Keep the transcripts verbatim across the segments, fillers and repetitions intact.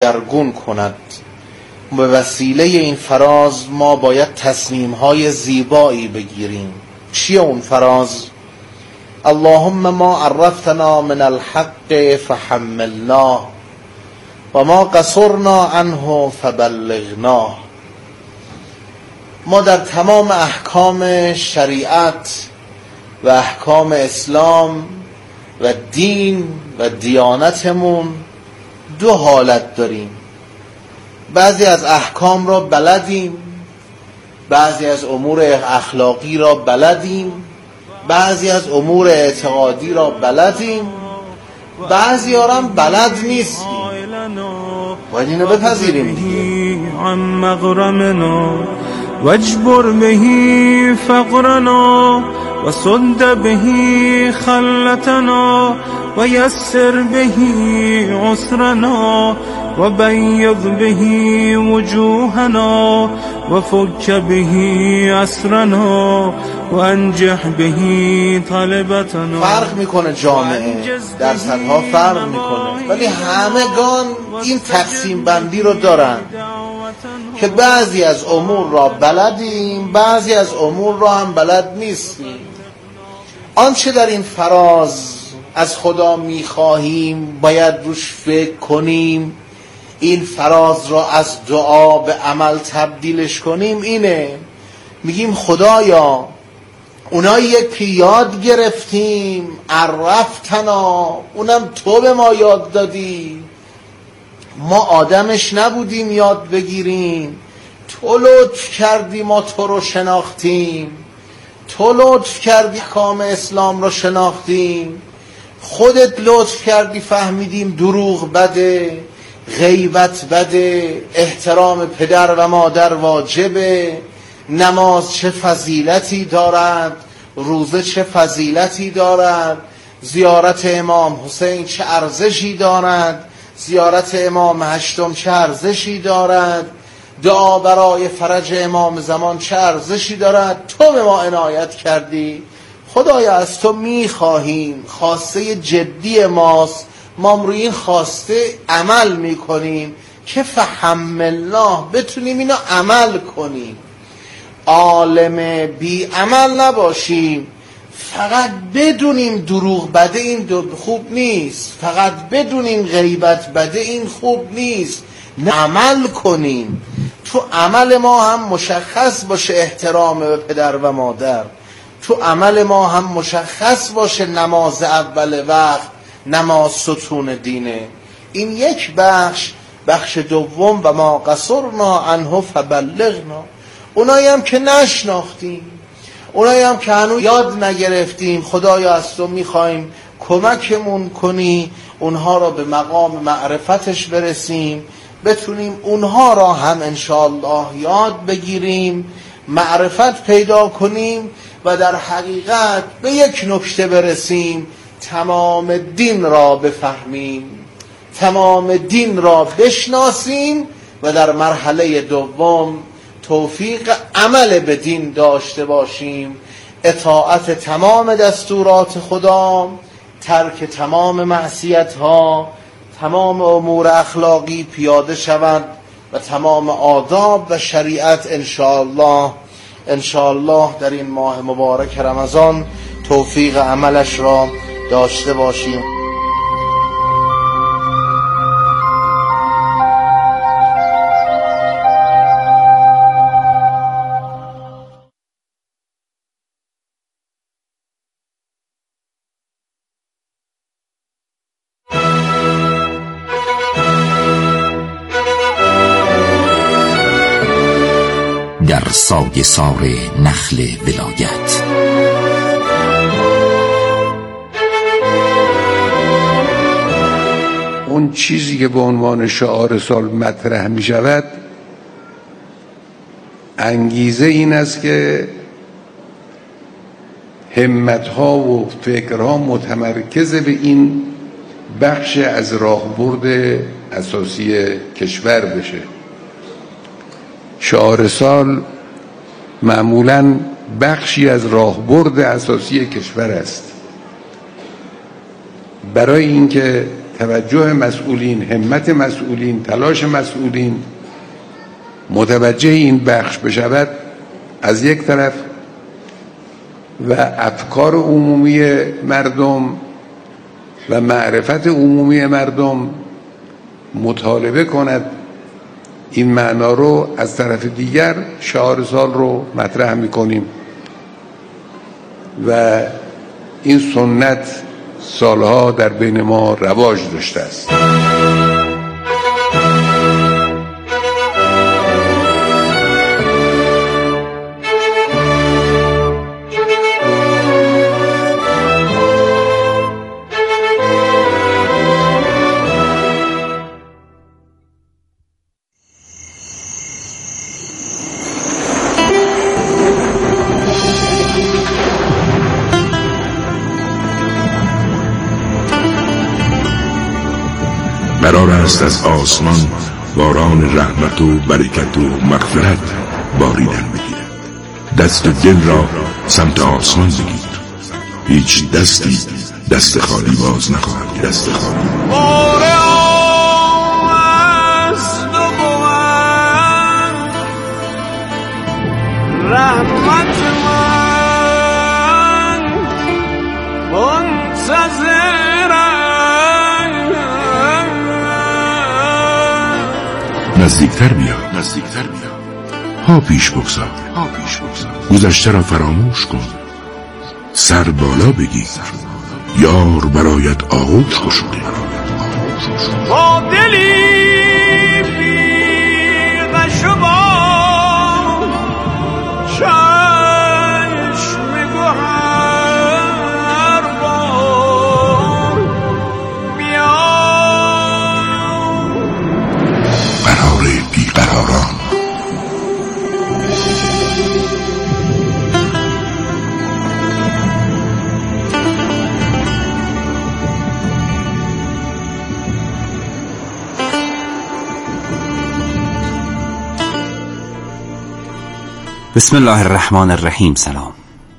درگون کند. به وسیله این فراز ما باید تصمیم‌های زیبایی بگیریم. چیه اون فراز؟ اللهم ما عرفتنا من الحق فحملنا و ما قصرنا عنه فبلغنا. ما در تمام احکام شریعت و احکام اسلام و دین و دیانتمون دو حالت داریم. بعضی از احکام را بلدیم، بعضی از امور اخلاقی را بلدیم، بعضی از امور اعتقادی را بلدیم، بعضی ها هم بلد نیستیم. باید اینو بپذیریم. عن مغرمنا واجبر به فقرنا و صد به خلتنا و یسر به عسرنا و بیض به وجوهنا و فک به اسرنا و انجح به طلبتنا. فرق میکنه جامعه، درصدها فرق میکنه، ولی همگان این تقسیم بندی رو دارن که بعضی از امور را بلدیم، بعضی از امور را هم بلد نیستیم. آنچه در این فراز از خدا میخواهیم باید روش فکر کنیم، این فراز را از دعا به عمل تبدیلش کنیم. اینه میگیم خدایا اونایی که یاد گرفتیم عرفتنا، اونم تو به ما یاد دادی، ما آدمش نبودیم یاد بگیریم، تو لطف کردی ما تو رو شناختیم، تو لطف کردی احکام اسلام رو شناختیم، خودت لطف کردی فهمیدیم دروغ بده، غیبت بده، احترام پدر و مادر واجبه، نماز چه فضیلتی دارد، روزه چه فضیلتی دارد، زیارت امام حسین چه ارزشی دارد، زیارت امام هشتم چه ارزشی دارد، دعا برای فرج امام زمان چه ارزشی دارد. تو به ما عنایت کردی، خدایا از تو میخواهیم، خواسته جدی ماست، ما روی این خواسته عمل میکنیم که فحملنا، بتونیم اینو عمل کنیم. عالم بی عمل نباشیم، فقط بدونیم دروغ بده این خوب نیست، فقط بدونیم غیبت بده این خوب نیست، نه عمل کنیم. تو عمل ما هم مشخص باشه احترام به پدر و مادر، تو عمل ما هم مشخص باشه نماز اول وقت، نماز ستون دینه. این یک بخش. بخش دوم و ما قصرنا عنه فبلغنا، اونایی هم که نشناختیم، اونایی هم که هنوز یاد نگرفتیم، خدایا از تو میخوایم کمکمون کنی اونها را به مقام معرفتش برسیم، بتونیم اونها را هم انشاءالله یاد بگیریم، معرفت پیدا کنیم و در حقیقت به یک نکته برسیم، تمام دین را بفهمیم، تمام دین را بشناسیم و در مرحله دوم توفیق عمل به دین داشته باشیم، اطاعت تمام دستورات خدا، ترک تمام معصیت ها، تمام امور اخلاقی پیاده شود و تمام آداب و شریعت انشاءالله انشاءالله در این ماه مبارک رمضان توفیق عملش را داشته باشیم. در سایه سار نخل ولایت اون چیزی که به عنوان شعار سال مطرح می شود، انگیزه این است که همت‌ها و فکرها متمرکز به این بخش از راهبرد اساسی کشور بشه. شعار سال معمولاً بخشی از راهبرد اساسی کشور است. برای اینکه توجه مسئولین، همت مسئولین، تلاش مسئولین متوجه این بخش بشود از یک طرف و افکار عمومی مردم و معرفت عمومی مردم مطالبه کند این معنا رو، از طرف دیگر شعار سال رو مطرح میکنیم و این سنت سالها در بین ما رواج داشته است. قرار است از آسمان باران رحمت و برکت و مغفرت باریدن بگیرد. دست دل را سمت آسمان بگیر، هیچ دستی دست خالی باز نخواهد. دست خالی رحمت من نزدیکتر بیا، نزدیکتر بیا. ها پیش بگذار، ها پیش بگذار. گذشته را فراموش کن، سر بالا بگیر، یار برایت آغوش گشوده. با دلی بی غش و بام، چشم گوهر بار، بیا قرار بیقراران. بسم الله الرحمن الرحیم. سلام.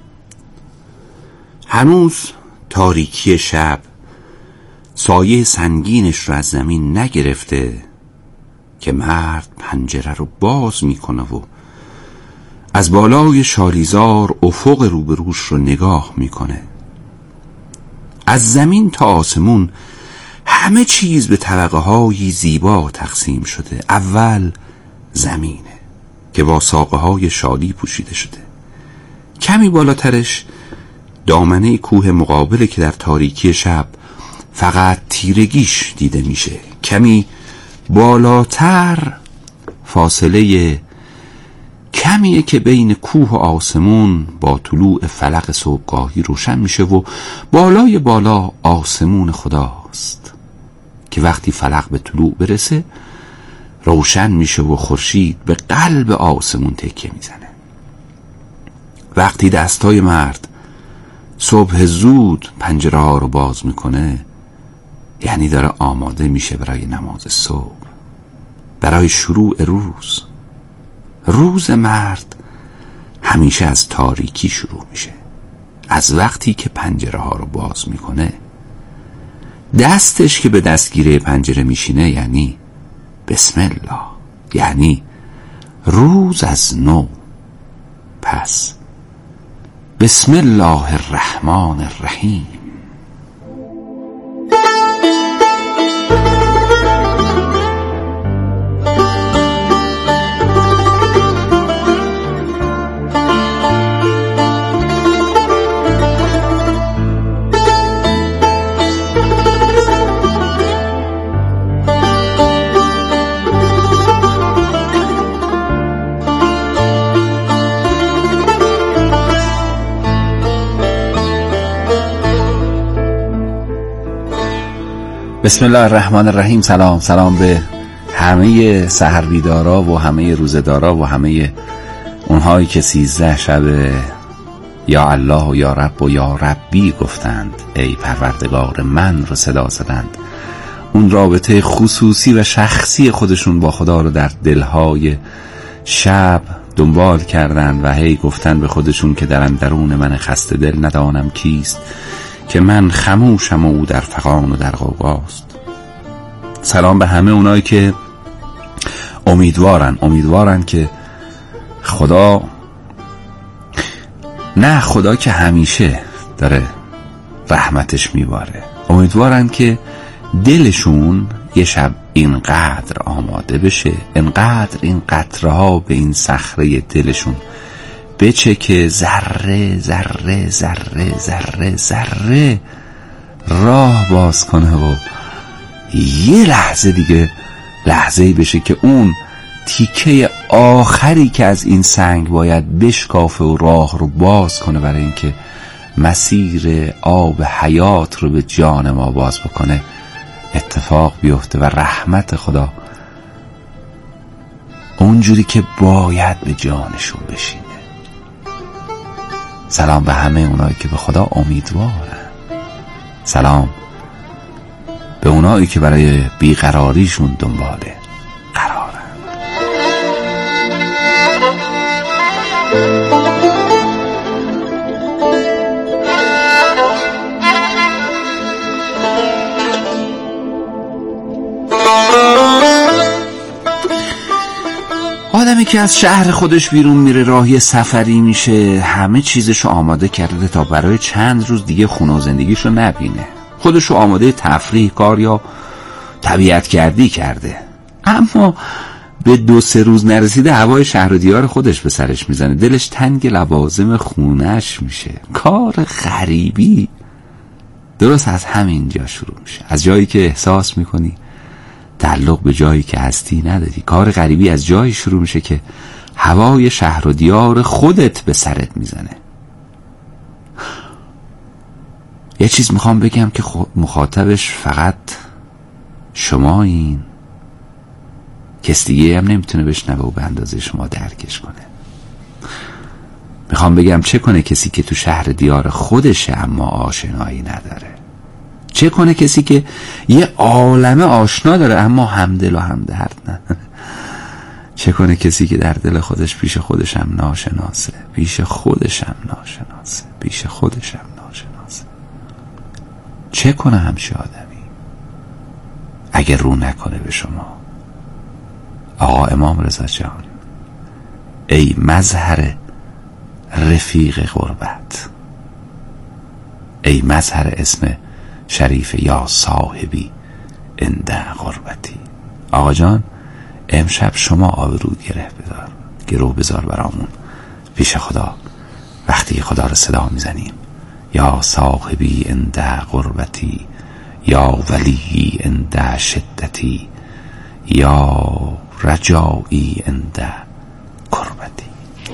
هنوز تاریکی شب سایه سنگینش رو از زمین نگرفته که مرد پنجره رو باز میکنه و از بالای شالیزار افق روبروش رو نگاه میکنه. از زمین تا آسمون همه چیز به طبقه های زیبا تقسیم شده. اول زمینه که با ساقه های شالی پوشیده شده. کمی بالاترش دامنه کوه مقابله که در تاریکی شب فقط تیرگیش دیده میشه. کمی بالاتر فاصله کمیه که بین کوه و آسمون با طلوع فلق صبحگاهی روشن میشه و بالای بالا آسمون خداست که وقتی فلق به طلوع برسه روشن میشه و خورشید به قلب آسمون تکیه میزنه. وقتی دستای مرد صبح زود پنجره ها رو باز میکنه یعنی داره آماده میشه برای نماز صبح، برای شروع روز. روز مرد همیشه از تاریکی شروع میشه. از وقتی که پنجره ها رو باز میکنه دستش که به دستگیره پنجره میشینه یعنی بسم الله، یعنی روز از نو. پس بسم الله الرحمن الرحیم. بسم الله الرحمن الرحیم. سلام. سلام به همه سحر بیدارا و همه روزدارا و همه اونهایی که سیزده شب یا الله و یا رب و یا ربی گفتند، ای پروردگار من رو صدا زدند. اون رابطه خصوصی و شخصی خودشون با خدا رو در دلهای شب دنبال کردند و هی گفتن به خودشون که در اندرون من خسته دل ندانم کیست، که من خموشم و او در فغان و در غوغاست. سلام به همه اونایی که امیدوارن امیدوارن که خدا، نه خدا که همیشه داره رحمتش میباره، امیدوارن که دلشون یه شب اینقدر آماده بشه، اینقدر این قطره ها به این صخره دلشون بچه که ذره ذره ذره ذره ذره راه باز کنه و یه لحظه دیگه لحظه‌ای بشه که اون تیکه آخری که از این سنگ باید بشکافه و راه رو باز کنه برای اینکه مسیر آب حیات رو به جان ما باز بکنه اتفاق بیفته و رحمت خدا اونجوری که باید به جانشون بشینه. سلام به همه اونایی که به خدا امیدوارن، سلام به اونایی که برای بیقراریشون دنباله قرارن. آدمی که از شهر خودش بیرون میره، راهی سفری میشه، همه چیزشو آماده کرده تا برای چند روز دیگه خونه و زندگیشو نبینه، خودشو آماده تفریح، کار یا طبیعت گردی کرده، اما به دو سه روز نرسیده هوای شهر و دیار خودش به سرش میزنه، دلش تنگ لوازم خونش میشه. کار غریبی درست از همین جا شروع میشه، از جایی که احساس میکنی تعلق به جایی که هستی نداری. کار غریبی از جایی شروع میشه که هوای شهر و دیار خودت به سرت میزنه. یه چیز میخوام بگم که مخاطبش فقط شما، این کس دیگه هم نمیتونه بشنوه و به اندازه شما درکش کنه. میخوام بگم چه کنه کسی که تو شهر دیار خودشه اما آشنایی نداره؟ چه کنه کسی که یه عالمه آشنا داره اما همدل و همدرد نداره؟ چه کنه کسی که در دل خودش پیش خودش هم ناشناسه، پیش خودش هم ناشناسه، پیش خودش هم ناشناسه؟ چه کنه همچه آدمی اگر رو نکنه به شما؟ آقا امام رضا جان، ای مظهر رفیق غربت، ای مظهر اسم شریف یا صاحبی عند غربتی. آقا جان امشب شما آبرو گره بذار، گرو بذار برامون پیش خدا وقتی خدا رو صدا میزنیم، یا صاحبی عند غربتی، یا ولی عند شدتی، یا رجایی عند کربتی.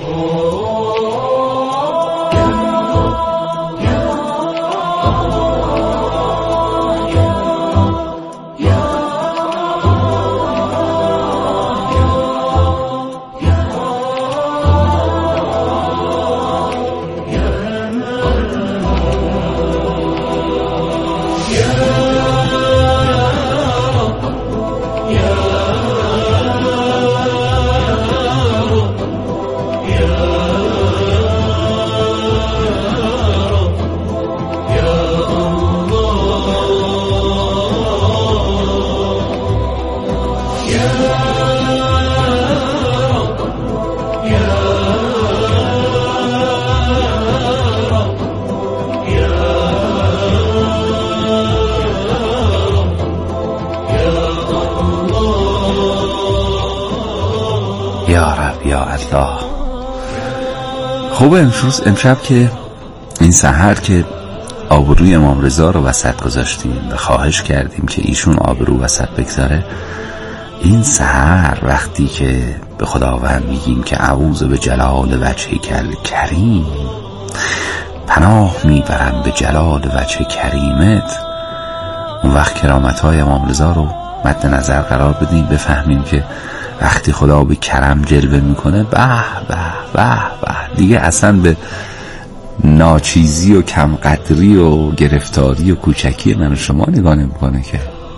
یا رب یا الله. خوب امروز امشب که این سحر که آبروی امام رضا رو وسط گذاشتیم و خواهش کردیم که ایشون آبرو وسط بگذاره، این سحر وقتی که به خداوند میگیم که اعوذ به جلال وجهک الکریم، پناه میبرم به جلال وجه کریمت، اون وقت کرامت‌های امام رضا رو مد نظر قرار بدیم، بفهمیم که وقتی خدا به کرم جلوه میکنه به به به به دیگه اصلا به ناچیزی و کم قدری و گرفتاری و کوچکی من و شما نگاه نمیکنه که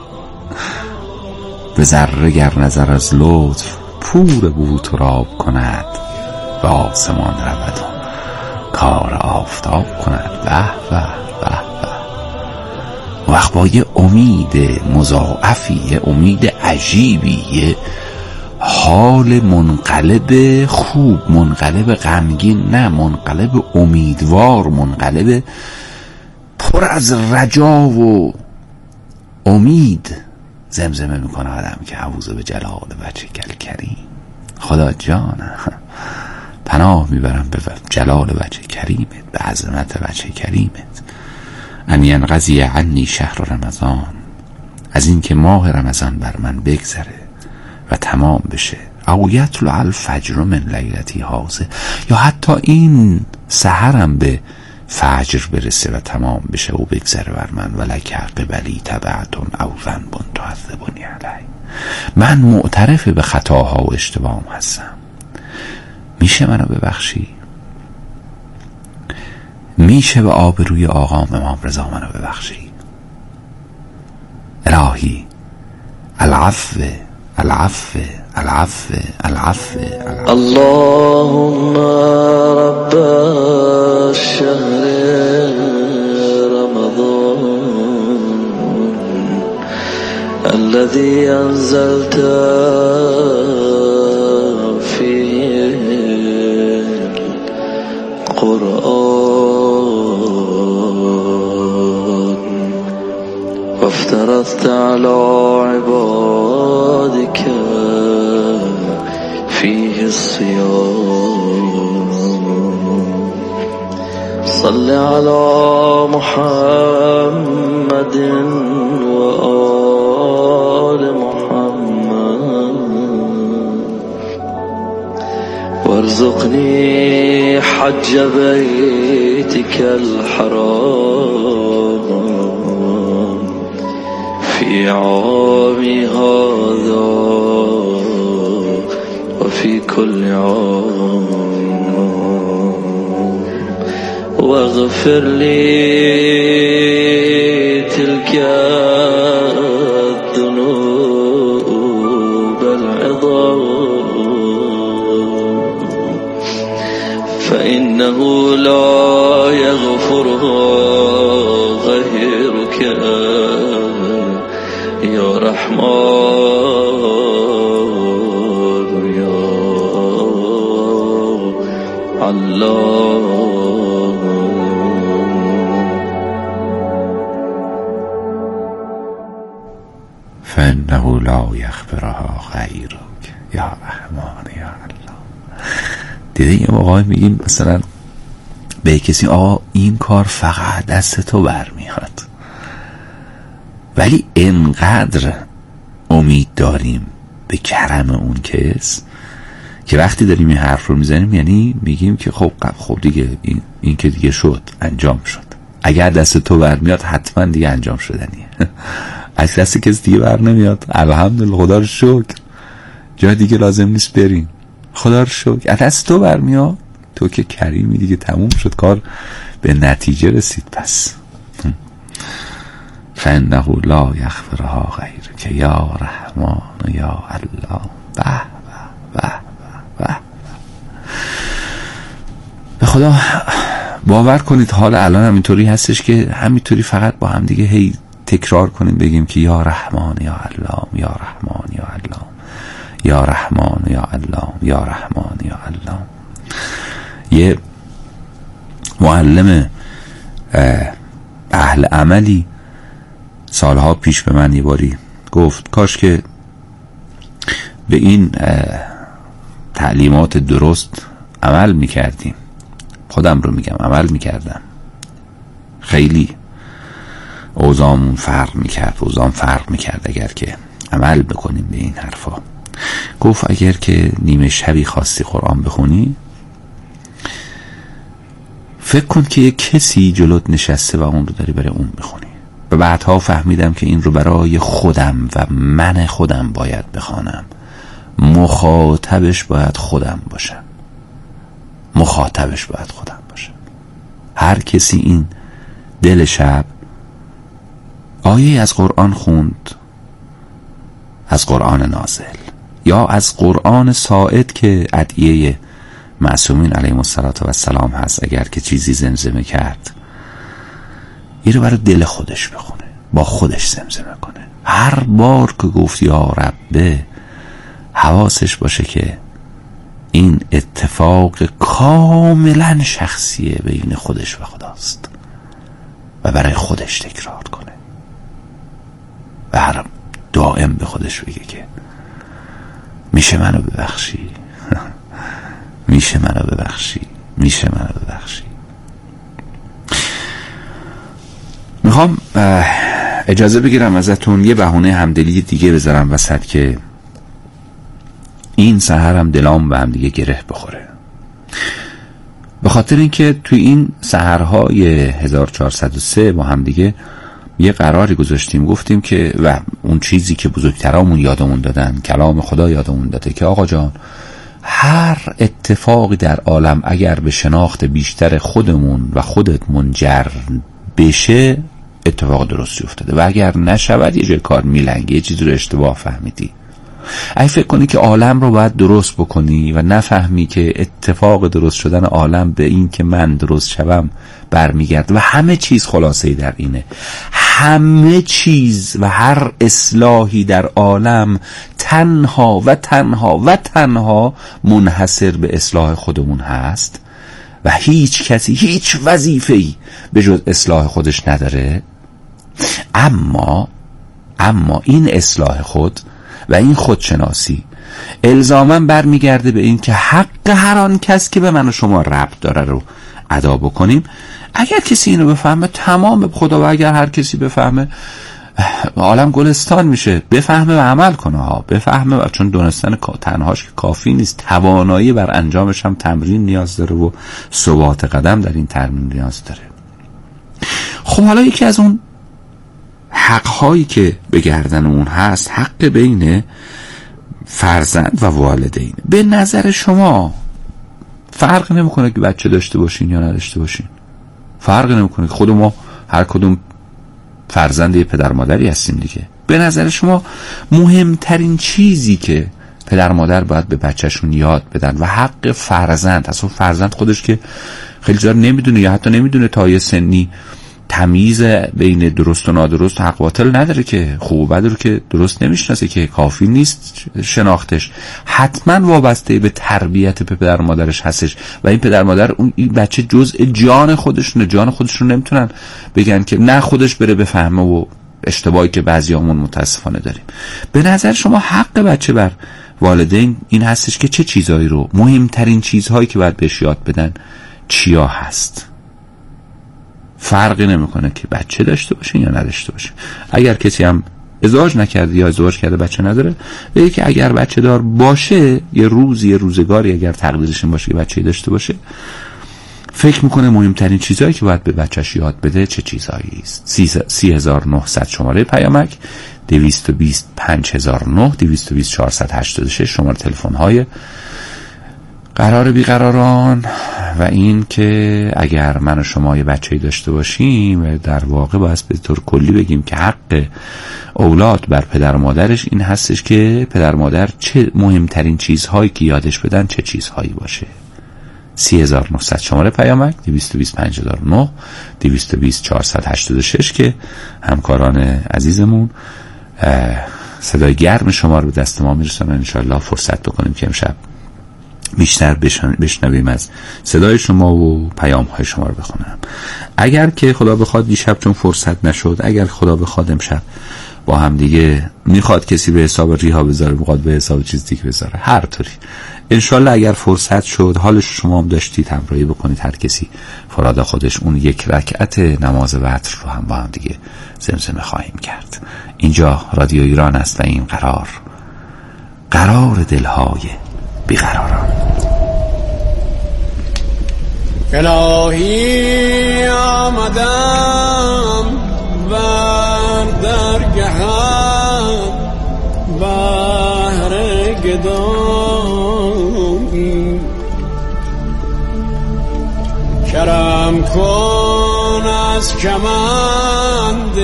به ذره گر نظر از لطف پور بوتراب کند، به آسمان رود و کار آفتاب کند. به به به به وقت با یه امید مضاعفی، یه امید عجیبی، یه حال منقلب خوب، منقلب غمگین، نه منقلب امیدوار، منقلب پر از رجا و امید زمزمه میکنه آدم که اعوذ به جلال وجهک الکریم. خدا جان پناه میبرم به جلال وجه کریمت، به عظمت وجه کریمت. ان ینقضی عنی شهر رمضان، از این که ماه رمضان بر من بگذره و تمام بشه. او یطلع الفجر من لیلتی هذه، یا حتی این سحرم به فجر برسه و تمام بشه و بگذره بر من. ولک قبلی تبعتون او ذنب تعذبنی علیه، من معترف به خطاها و اشتباهم هستم، میشه منو ببخشی؟ میشه به آبروی آقام امام رضا منو ببخشی؟ الهی العفو العفو العفو العفو. اللهم رب الشهر رمضان الذي أنزلت فيه القرآن وافترضت على عبادك فيه الصيام. صل على محمد وآل محمد وارزقني حج بيتك الحرام في عامي هذا وفي كل عام، واغفر لي تلك الذنوب العظام فإنه لا يغفرها غيرك يا رحمن يا الله. فإنه لا يغفرها غیرک یا رحمان یا الله. دیده یه موقعی میگیم مثلا به کسی آقا این کار فقط دست تو برمیاد، ولی انقدر امید داریم به کرم اون کس که وقتی داریم این حرف رو میزنیم یعنی میگیم که خب خب دیگه این, این که دیگه شد، انجام شد. اگر دست تو برمیاد حتما دیگه انجام شدنیه. از دست کسی دیگه بر نمیاد الحمدلله، خدا رو شکر، جای دیگه لازم نیست بریم، خدا رو شکر. از دست تو برمیاد، تو که کریمی دیگه، تموم شد، کار به نتیجه رسید. پس فإنه لا یغفرها غیرک یا رحمان یا الله. به به به به به خدا باور کنید حال الان همینطوری هستش که همینطوری فقط با هم دیگه هی تکرار کنیم بگیم که یا رحمان یا علام، یا رحمان یا علام، یا رحمان یا علام، یا رحمان یا علام. یه معلم اهل عملی سالها پیش به من یه باری گفت کاش که به این تعلیمات درست عمل میکردیم. خودم رو میگم عمل میکردم، خیلی اوضاعمون فرق میکرد، اوضاعم فرق میکرد اگر که عمل بکنیم به این حرفا. گفت اگر که نیمه شبی خواستی قرآن بخونی، فکر کن که یک کسی جلوت نشسته و اون رو داری برای اون بخونی. و بعدها فهمیدم که این رو برای خودم و من خودم باید بخوانم. مخاطبش باید خودم باشم، مخاطبش باید خودم باشم. هر کسی این دل شب آیه از قرآن خوند، از قرآن نازل یا از قرآن ساعد که ادعیه معصومین علیهم السلام هست، اگر که چیزی زمزمه کرد این رو برای دل خودش بخونه. با خودش زمزمه کنه. هر بار که گفت یا ربه حواسش باشه که این اتفاق کاملا شخصیه بین خودش و خداست و برای خودش تکرار کنه و هر دائم به خودش بگه که میشه منو ببخشی میشه منو ببخشی میشه منو ببخشی. میخوام اجازه بگیرم ازتون یه بهونه همدلی دیگه بذارم وسط که این سحرم دلام به هم دیگه گره بخوره، به خاطر اینکه توی این سحرهای هزار و چهارصد و سه با هم دیگه یه قراری گذاشتیم، گفتیم که و اون چیزی که بزرگترامون یادمون دادن، کلام خدا یادمون داده که آقا جان هر اتفاقی در عالم اگر به شناخت بیشتر خودمون و خودت منجر بشه اتفاق درستی افتاده و اگر نشود یه جای کار میلنگه، یه چیزی رو اشتباه فهمیدی. اگه فکر کنی که عالم رو باید درست بکنی و نفهمی که اتفاق درست شدن عالم به این که من درست شوم برمیگرد و همه چیز خلاصه در اینه، همه چیز و هر اصلاحی در عالم تنها و تنها و تنها منحصر به اصلاح خودمون هست و هیچ کسی هیچ وظیفه‌ای به جز اصلاح خودش نداره. اما اما این اصلاح خود و این خودشناسی الزاماً برمیگرده به این که حق هر آن کس که به من و شما ربط داره رو ادا بکنیم. اگر کسی اینو بفهمه تمام خدا، و اگر هر کسی بفهمه عالم گلستان میشه. بفهمه و عمل کنه ها، بفهمه و چون دونستن تنهاش که کافی نیست، توانایی بر انجامش هم تمرین نیاز داره و ثبات قدم در این تمرین نیاز داره. خب حالا یکی از اون حق‌هایی که به گردن اون هست حق بین فرزند و والدین. به نظر شما فرق نمیکنه که بچه داشته باشین یا نداشته باشین، فرق نمیکنه که خود ما هر کدوم فرزند یه پدر مادری هستیم دیگه. به نظر شما مهمترین چیزی که پدر مادر باید به بچهشون یاد بدن و حق فرزند، اصلا فرزند خودش که خیلی جا نمیدونه یا حتی نمیدونه تا یه سنی تمیز بین درست و نادرست حق باطل نداره، که خوب و بد رو که درست نمیشناسه، که کافی نیست شناختش، حتما وابسته به تربیت پدر مادرش هستش و این پدر مادر اون این بچه جزء جان خودشونه، جان خودشون نمیتونن بگن که نه خودش بره بفهمه و اشتباهی که بعضیامون متاسفانه داریم. به نظر شما حق بچه بر والدین این هستش که چه چیزایی رو، مهمترین چیزهایی که باید بهش یاد بدن چیا هست؟ فرقی نمیکنه که بچه داشته باشه یا نداشته باشه. اگر کسی هم ازدواج نکرده یا ازدواج کرده بچه نداره، بگه که اگر بچه دار باشه یه روز یه روزگاری اگر تقدیرش این باشه که بچه داشته باشه، فکر میکنه مهمترین چیزهایی که باید به بچهش یاد بده چه چیزهایی است. سی هزار و نهصد شماره پیامک، دویست و بیست پنج هزار و نه، دویست و بیست چهارصد و هشتاد و شش شماره تلفن های قرار بیقراران. و این که اگر من و شما یه بچه‌ای داشته باشیم، در واقع باید به طور کلی بگیم که حق اولاد بر پدر مادرش این هستش که پدر مادر چه مهمترین چیزهایی که یادش بدن چه چیزهایی باشه. سی هزار و نهصد شماره پیامک، دویست و بیست پنج هزار و نه، دویست و بیست چهارصد و هشتاد و شش که همکاران عزیزمون صدای گرم شما رو به دست ما میرسونن. انشاءالله فرصت بکنیم که امشب بیشتر بشنویم از صدای شما و پیام های شما رو بخونم. اگر که خدا بخواد دیشب چون فرصت نشد، اگر خدا بخواد امشب با هم دیگه میخواد کسی به حساب ریها بذاره، میخواد به حساب چیز دیگه بذاره، هر طوری انشالله اگر فرصت شد، حالش شما هم داشتید، همراهی بکنید، هر کسی فراد خودش اون یک رکعت نماز وتر رو هم با هم دیگه زمزمه خواهیم کرد. اینجا رادیو ایران است و این قرار قرار دلهای بیقراران. الهی آمدم بر درگهت بهر گدایی، کرم کن از کمند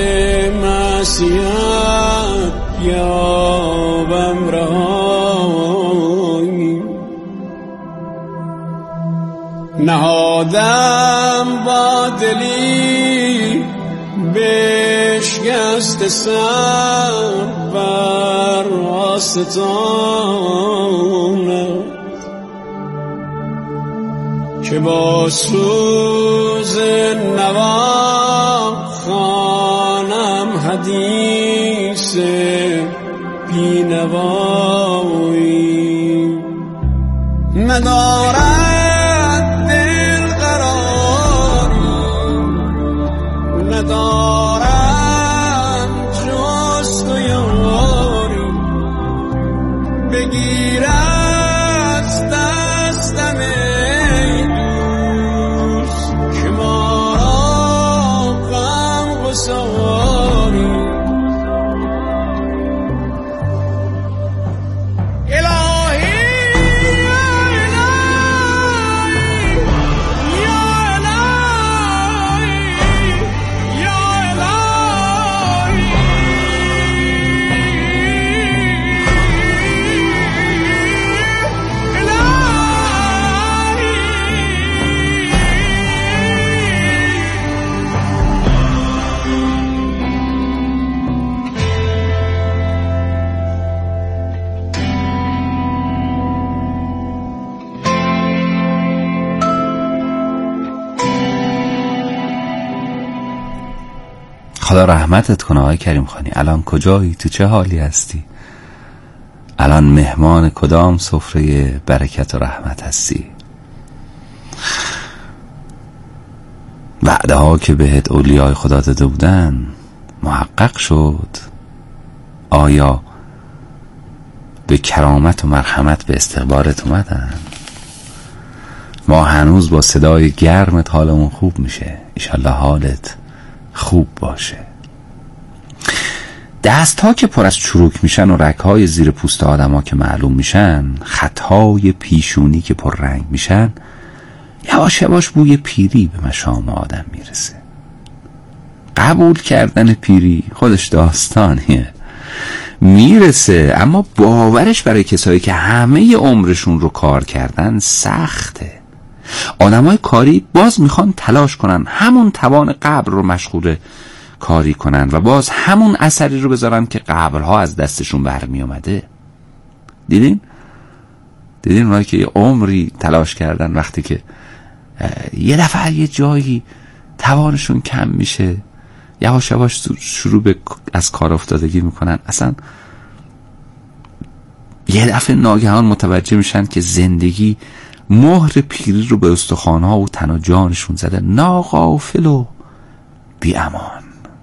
مسیحت یابم رهایی. نهادم با دلی بشکست سر بر آستانت که با سوز نوا خوانم حدیث بینوایی ندارد دل قراری ندارم جز تو یاری بگیر از دستم ای دوست که ما را غم گساری خدا رحمتت کنه آقای کریم خانی. الان کجایی؟ تو چه حالی هستی؟ الان مهمان کدام سفره برکت و رحمت هستی؟ وعده ها که بهت اولیای خدا داده بودن محقق شد؟ آیا به کرامت و مرحمت به استقبالت اومدن؟ ما هنوز با صدای گرمت حالمون خوب میشه. انشالله حالت خوب باشه. دست ها که پر از چروک میشن و رگ های زیر پوست آدم ها که معلوم میشن، خط های پیشونی که پر رنگ میشن، یواش یواش بوی پیری به مشام آدم میرسه. قبول کردن پیری خودش داستانیه، میرسه، اما باورش برای کسایی که همه عمرشون رو کار کردن سخته. آدمای کاری باز میخوان تلاش کنن همون توان قبل رو مشغول کاری کنن و باز همون اثری رو بذارن که قبلها از دستشون برمی اومده. دیدین؟ دیدین اونایی که یه عمری تلاش کردن وقتی که یه دفعه یه جایی توانشون کم میشه یواش یواش شروع به از کار افتادگی میکنن، اصلا یه دفعه ناگهان متوجه میشن که زندگی مهر پیری رو به استخوان‌ها و تن و جانشون زده. ناغافل و بی امان.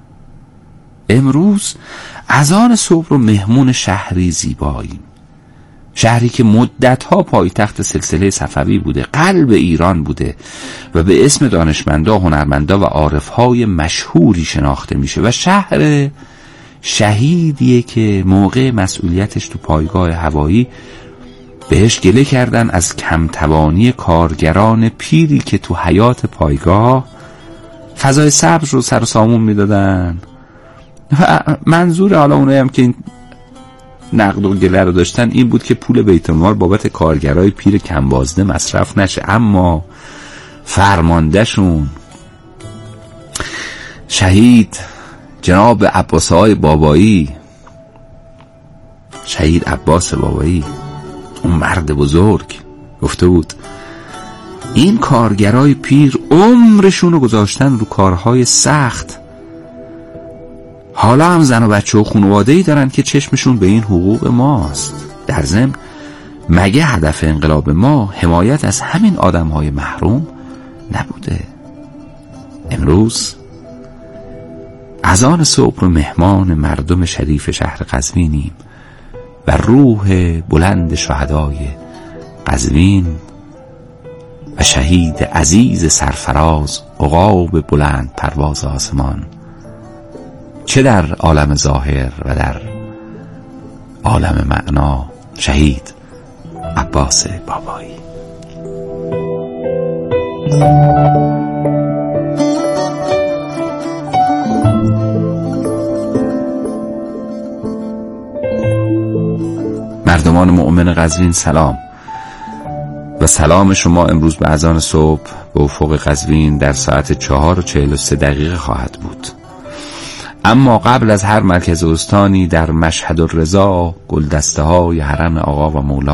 امروز از آن صبح رو مهمون شهری زیباییم، شهری که مدتها پایتخت سلسله صفوی بوده، قلب ایران بوده و به اسم دانشمندا، هنرمندا و عارفهای مشهوری شناخته میشه و شهر شهیدیه که موقع مسئولیتش تو پایگاه هوایی بهش گله کردن از کمتوانی کارگران پیری که تو حیات پایگاه فضای سبز رو سر و سامون میدادن. منظور حالا اونایی هم که این نقد و گله رو داشتن این بود که پول بیت المال بابت کارگرای پیر کمبازده مصرف نشه، اما فرماندهشون شهید جناب عباس‌های بابایی، شهید عباس بابایی، اون مرد بزرگ، گفته بود این کارگرای پیر عمرشون رو گذاشتن رو کارهای سخت، حالا هم زن و بچه و خانواده‌ای دارن که چشمشون به این حقوق ماست. در ضمن مگه هدف انقلاب ما حمایت از همین آدم‌های محروم نبوده؟ امروز از آن صبح رو مهمان مردم شریف شهر قزوینیم و روح بلند شهدای قزوین و شهید عزیز سرفراز عقاب بلند پرواز آسمان، چه در عالم ظاهر و در عالم معنا، شهید عباس بابایی. مردمان مؤمن قزوین سلام و سلام شما امروز به اذان صبح به افق قزوین در ساعت چهار و چهل و سه دقیقه خواهد بود. اما قبل از هر مرکز استانی در مشهد الرضا گلدسته های حرم آقا و مولا